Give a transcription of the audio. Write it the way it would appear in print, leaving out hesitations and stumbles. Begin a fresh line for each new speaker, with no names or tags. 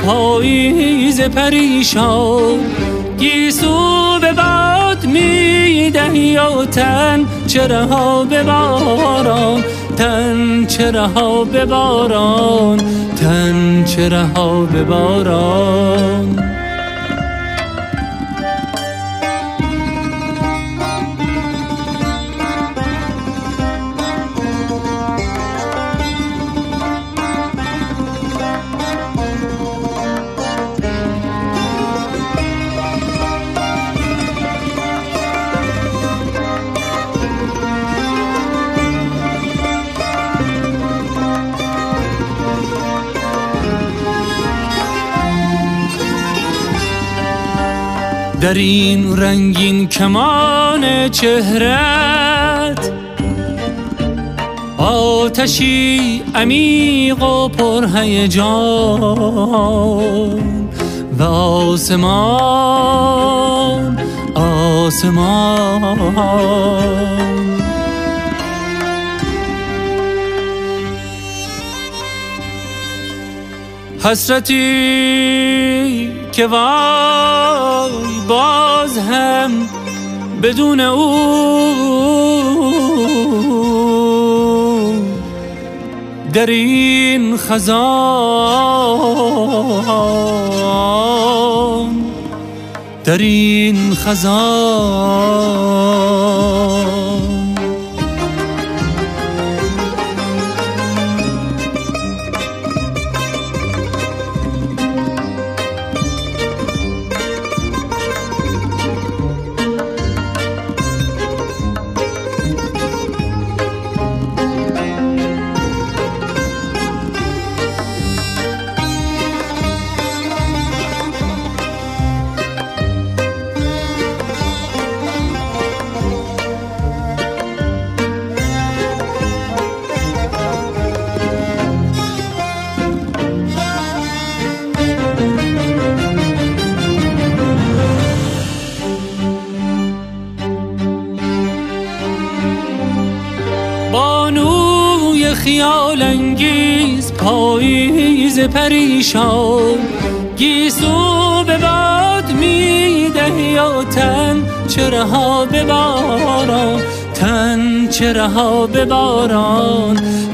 پاییز پریشان، گیسو به باد میدهی و تن چرا به باران، تن چرا به باران، تن چرا به باران. در این رنگین کمان چهرت آتشی عمیق و پرهیجان و آسمان حسرتی که وای باز هم بدون او در این خزان، در این خزان. بانوی خیال انگیز پاییز پریشان، گیسو به باد میدهی و تن چرا به باران، تن چرا به باران،